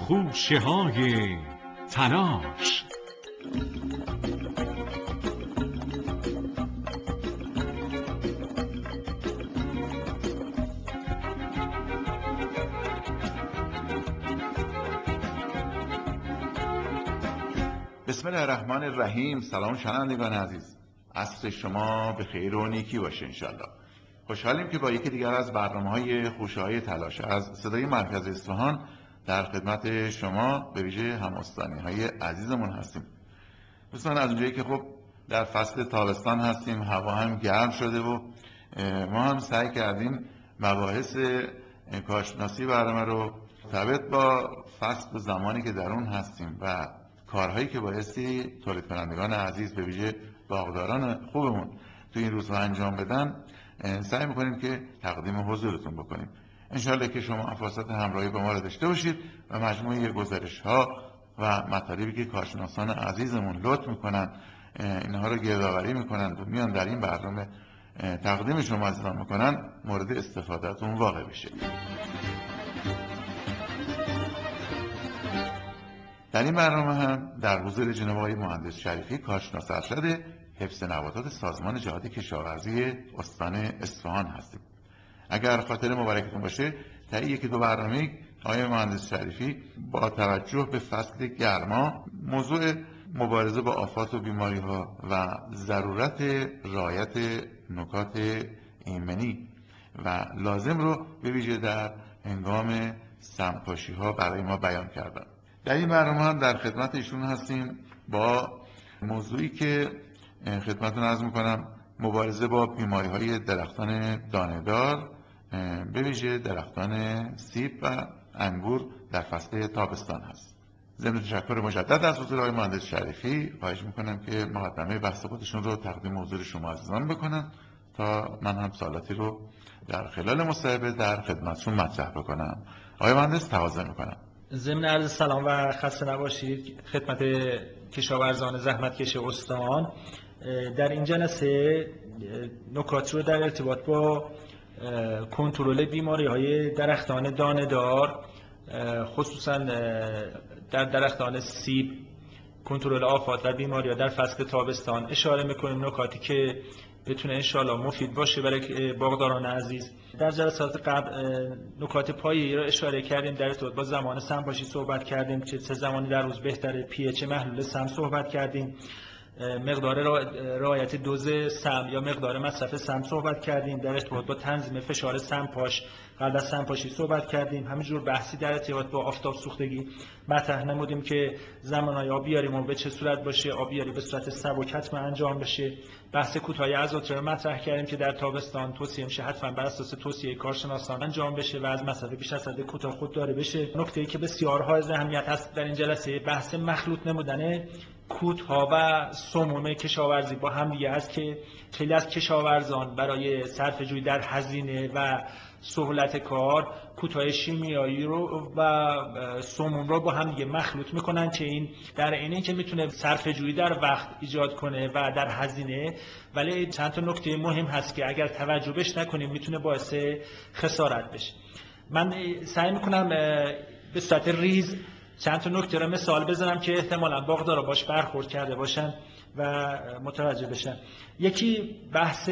خوشه های تلاش. بسم الله الرحمن الرحیم. سلام شنوندگان عزیز، عصر شما به خیر و نیکی باشه انشالله. خوشحالیم که با یکی دیگر از برنامه‌های خوشه‌های تلاش از صدای مرکز اصفهان در خدمت شما به ویژه هم‌استانی‌های عزیزمون هستیم. دوستان، از اونجایی که خب در فصل تابستان هستیم، هوا هم گرم شده و ما هم سعی کردیم مباحث کارشناسی برنامه رو مرتبط با فصل و زمانی که در اون هستیم و کارهایی که بایستی تولید کنندگان عزیز به ویژه باغداران خوبمون تو این روزها انجام بدن سعی میکنیم که تقدیم حضورتون بکنیم. انشالله که شما فرصت همراهی با ما رو داشته باشید و مجموعه گزارش ها و مطالبی که کارشناسان عزیزمون لطف میکنن اینها رو گردآوری میکنن و میان در این برنامه تقدیم شما عزیزان میکنن مورد استفادهتون واقع بشه. در این برنامه هم در حضور جناب آقای مهندس شریفی، کارشناس ارشد حفظ نباتات سازمان جهاد کشاورزی استان اصفهان هستیم. اگر خاطر مبارکتون باشه، تا یکی دو برنامه آقای مهندس شریفی با توجه به فصل گرما موضوع مبارزه با آفات و بیماری ها و ضرورت رعایت نکات ایمنی و لازم رو به ویژه در هنگام سمپاشی ها برای ما بیان کردن. در این برنامه هم در خدمت ایشون هستیم با موضوعی که خدمتتون عرض میکنم مبارزه با بیماری های درختان دانه‌دار به ویژه درختان سیب و انگور در فصل تابستان هست. ضمن تشکر مجدد از حضور آقای مهندس شریفی خواهش میکنم که مقدمه بحث خودشون رو تقدیم حضور شما عزیزان بکنن تا من هم سوالاتی رو در خلال مصاحبه در خدمتشون مطرح بکنم. آقای مهندس تقاضا میکنم. ضمن عرض سلام و خسته نباشید خدمت کشاورزان زحمتکش استان. در این جلسه نکات رو در ارتباط با کنترل بیماری‌های درختان دانه‌دار، خصوصا در درختان سیب، کنترل آفات و بیماری‌ها در فصل تابستان اشاره می‌کنیم، نکاتی که بتونه انشاءالله مفید باشه برای باغداران عزیز. در جلسات قبل نکات پایه‌ای رو اشاره کردیم، در ارتباط با زمان سمپاشی صحبت کردیم، چه زمانی در روز بهتره، پی اچ محلول سم صحبت کردیم، مقدار رعایت دوز سم یا مقدار مصرف سم صحبت کردیم، در ارتباط با تنظیم فشار سمپاش قبل از سمپاشی صحبت کردیم. همینجور بحثی در ارتباط با آفتاب سوختگی مطرح نمودیم که زمانهای آبیاریمون به چه صورت باشه، آبیاری به صورت سبک حتما انجام بشه. بحث کوتاه ازوتر رو مطرح کردیم که در تابستان توصیه میشه حتما بر اساس توصیه کارشناسان انجام بشه و از مصرف بیش از حد کوتاه خودداری بشه. نکته‌ای که بسیار حائز اهمیت هست در این جلسه بحث مخلوط نمودن کودها و سموم کشاورزی با هم دیگه است که خیلی از کشاورزان برای صرفه‌جویی در هزینه و سهولت کار کودهای شیمیایی رو و سموم رو با هم دیگه مخلوط میکنن که این در اینه که میتونه صرفه‌جویی در وقت ایجاد کنه و در هزینه، ولی چند تا نکته مهم هست که اگر توجه بهش نکنیم میتونه باعث خسارت بشه. من سعی میکنم به صورت ریز چند تا نکته رو مثال بزنم که احتمالاً باغدارا باش برخورد کرده باشن و متوجه بشن. یکی بحث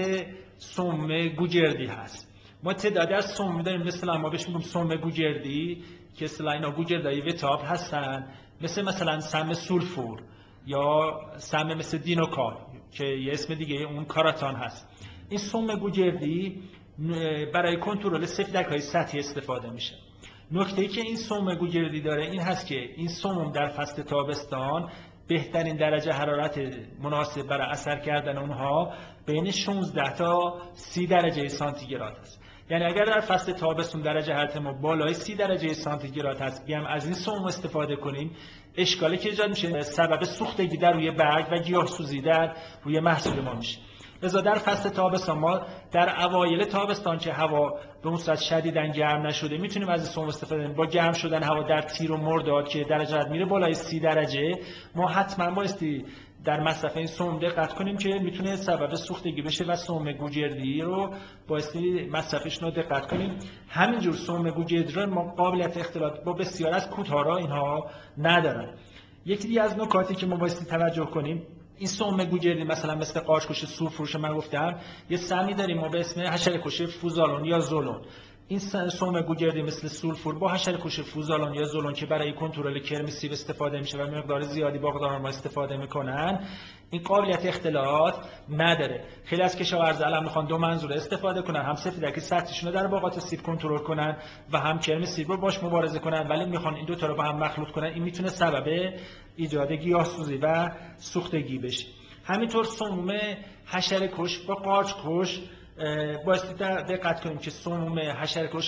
سم گوگردی هست. ما تعدادی از سم داریم، مثلا ما بهش میگیم سم گوگردی که اصطلاحاً اینا گوگردای وتاب هستن، مثلا سم سولفور یا سم مثل دینوکار که یه اسم دیگه اون کاراتان هست. این سم گوگردی برای کنترل سفیدک‌های سطحی استفاده میشه. نکته‌ای که این سم گوگردی داره این هست که این سم در فصل تابستان بهترین درجه حرارت مناسب برای اثر کردن اونها بین 16 تا 30 درجه سانتیگراد است. یعنی اگر در فصل تابستون درجه حرارت ما بالای 30 درجه سانتیگراد هست بیام از این سم استفاده کنیم، اشکالی که ایجاد میشه سبب سوختگی در روی برگ و گیاه‌سوزی در روی محصول ما میشه. لذا در فصل تابستان ما در اوایل تابستان که هوا به اون صورت شدیداً گرم نشده میتونیم از این سم استفاده کنیم. با گرم شدن هوا در تیر و مرداد که درجه حرارت میره بالای 30 درجه، ما حتما بایستی در مصرف این سم دقت کنیم که میتونه سبب سوختگی بشه و سم گوجردی رو بایستی مصرفش رو دقت کنیم. همینجور سم گوجردی رو ما قابلیت اختلاط با بسیار از کوت‌ها اینها ندارن. یکی دیگه از نکاتی که ما بایستی توجه کنیم، این سم گوجردی مثلا مثل قارچ‌کش سورفروش من گفتم، یه سمی داریم ما به اسم حشره‌کش فوزالون یا زولون. این سم گوجردی مثل سولفور با حشره‌کش فوزالون یا زولون که برای کنترل کرم سیب استفاده میشه و مقدار زیادی باغداران ما استفاده میکنن، این قابلیت اختلاط نداره. خیلی از کشاورزا الان میخوان دو منظور استفاده کنن، هم سفیدکی سطحیشون رو در باغات سیب کنترل کنن و هم کرم سیب رو باش مبارزه کنن، ولی میخوان این دو تا رو با هم مخلوط کنن. این میتونه سبب ایجاد گیاه‌سوزی و سوختگی بشه. همینطور سموم حشره‌کش با قارچ‌کش بایستی دقت کنیم که سموم حشره‌کش،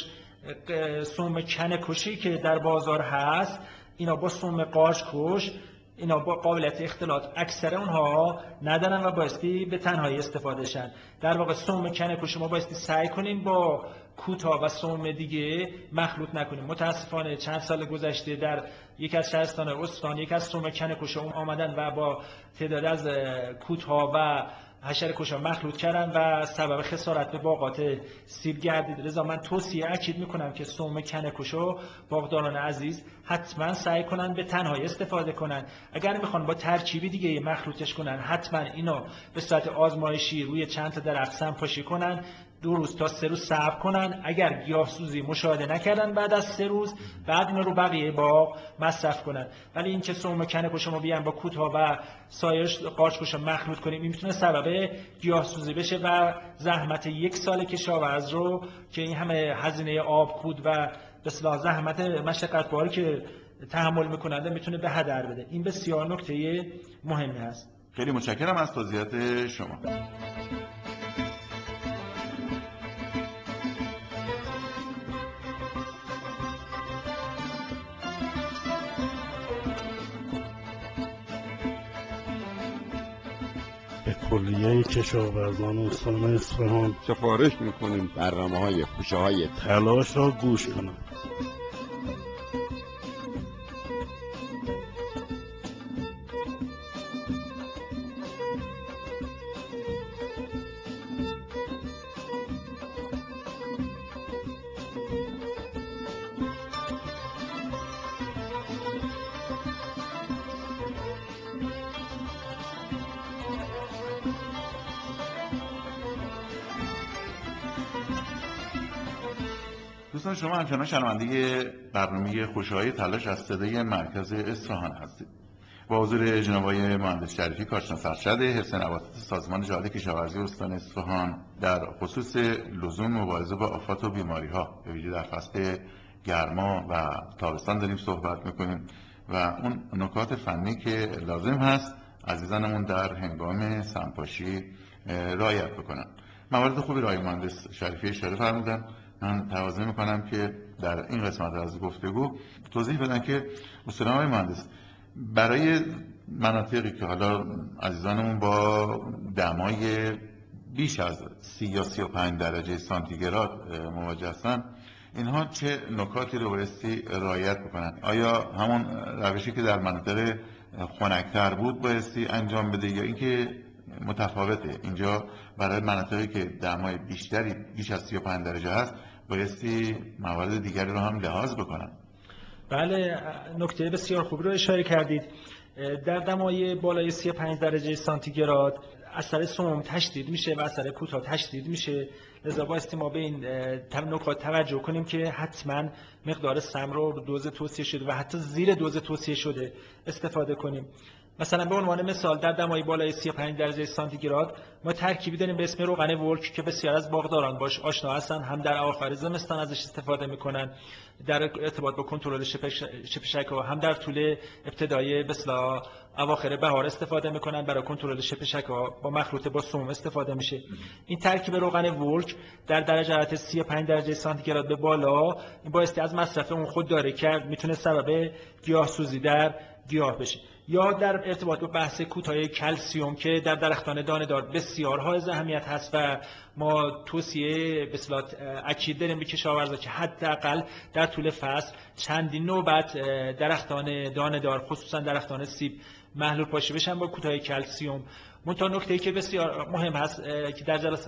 سموم کنه‌کشی که در بازار هست، اینا با سموم قارچ‌کش اینا با قابلیت اختلاط اکثر اونها ندارن و بایستی به تنهایی استفاده شن. در واقع سموم کنه‌کش ما بایستی سعی کنیم با کوتا و سموم دیگه مخلوط نکنیم. متاسفانه چند سال گذشته در یک از شهرستان استان یک از سموم کنه‌کش آمدن و با تعداد از کوتا و حشره‌کش‌ها مخلوط کردن و سبب خسارت به باغات سیب گردید. لذا من توصیه اکید میکنم که سم کنه‌کشو باغداران عزیز حتما سعی کنن به تنهایی استفاده کنن. اگر میخوان با ترکیبی دیگه مخلوطش کنن، حتما اینو به صورت آزمایشی روی چند تا درخت سمپاشی کنن، 2 روز تا 3 روز صبر کنن. اگر گیاه‌سوزی مشاهده نکردن بعد از 3 روز، بعد اینا رو بقیه باغ مصرف کنن. ولی این که سم کنه‌کش ما بیان با کوت‌ها و سایر قارچ‌کش مخلوط کنیم، این میتونه سبب گیاه‌سوزی بشه و زحمت یک سال کشاورز رو که این همه هزینه آب، کود و به اصطلاح زحمت مشقت باری که تحمل میکننده میتونه به هدر بده. این بسیار نکته مهمی هست. خیلی متشکرم از توضیحات شما. به کلیه کشاورزان استان اصفهان سفارش میکنیم برنامه‌های خوشه‌های تلاش را گوش کنند. دوستان شما همچنان شنونده برنامه خوشه‌های تلاش از صدای مرکز اصفهان هستید. با حضور جناب آقای مهندس شریفی کارشناس ارشد حفظ نباتات سازمان جهاد کشاورزی استان اصفهان در خصوص لزوم مبارزه با آفات و بیماری‌ها به ویژه در فصل گرما و تابستان داریم صحبت می‌کنیم و اون نکات فنی که لازم هست عزیزانمون در هنگام سمپاشی رعایت بکنن. موارد خوبی را آقای مهندس شریفی اشاره فرمودن. من تقاضا میکنم که در این قسمت از گفتگو توضیح بدن که اصولا آقای مهندس برای مناطقی که حالا عزیزانمون با دمای بیش از 30 یا 35 درجه سانتیگراد مواجه هستن، اینها چه نکاتی رو بایستی رعایت بکنن؟ آیا همون روشی که در مناطق خنک‌تر بود بایستی انجام بده یا اینکه متفاوته؟ اینجا برای مناطقی که دمای بیشتری بیش از 35 درجه هست بایستی موارد دیگری رو هم لحاظ بکنن. بله، نکته بسیار خوبی رو اشاره کردید. در دمای بالای 35 درجه سانتیگراد اثر سم تشدید میشه و اثر کوتاه تشدید میشه. لذا بایستی ما به این نکات توجه کنیم که حتما مقدار سم رو دوز توصیه شده و حتی زیر دوز توصیه شده استفاده کنیم. مثلا به عنوان مثال در دمای بالای 35 درجه سانتیگراد ما ترکیبی داریم به اسم روغن ورک که بسیار از باغداران باش آشنا هستن، هم در اواخر زمستان ازش استفاده میکنن در ارتباط با کنترل شپشک‌ها، هم در طول ابتدای به اصطلاح اواخر بهار استفاده میکنن برای کنترل شپشک‌ها، با مخلوط با سم استفاده میشه. این ترکیب روغن ورک در درجات 35 درجه سانتیگراد به بالا این بایستی از مصرف اون خودداری کرد، میتونه سبب گیاه‌سوزی در گیاه بشه. یا در ارتباط با بحث کوتاه کلسیوم که در درختان دانه‌دار بسیار حائز اهمیت هست و ما توصیه به اصطلاح اکید داریم به کشاورزا که حداقل در طول فصل چندین نوبت درختان دانه‌دار خصوصا درختان سیب محلول پاشی بشن با کودهای کلسیوم. منتها نکته‌ای که بسیار مهم هست که در جلسات